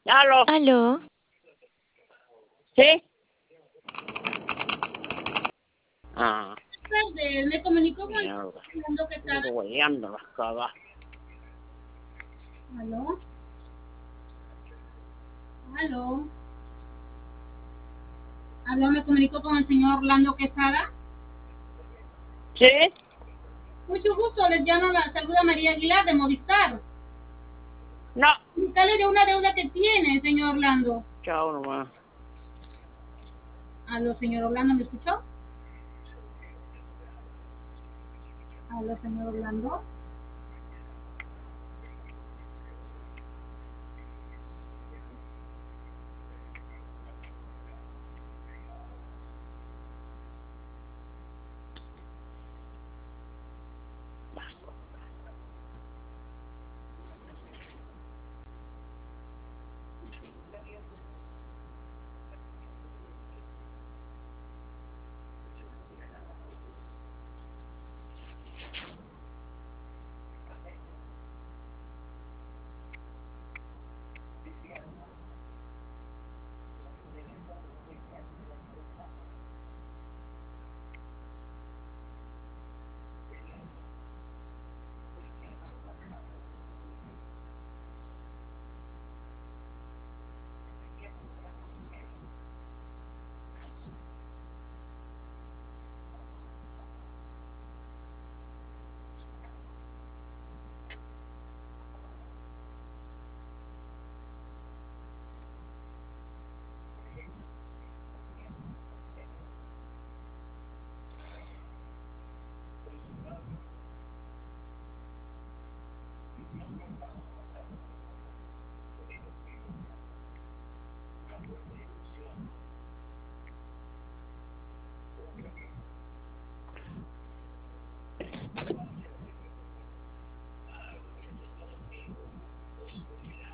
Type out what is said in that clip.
Aló, Aló, ¿sí? Ah, Tardes, me comunicó con el mierda. Fernando Quesada. Hueleando las cagas. ¿Aló? ¿Aló? ¿Aló? Me comunicó con el señor Orlando Quesada. ¿Sí? Mucho gusto, les llamo la saluda María Aguilar de Movistar. No. Comunicarle de una deuda que tiene, señor Orlando. Chao nomás. ¿Aló, señor Orlando, me escuchó? ¿Aló, señor Orlando?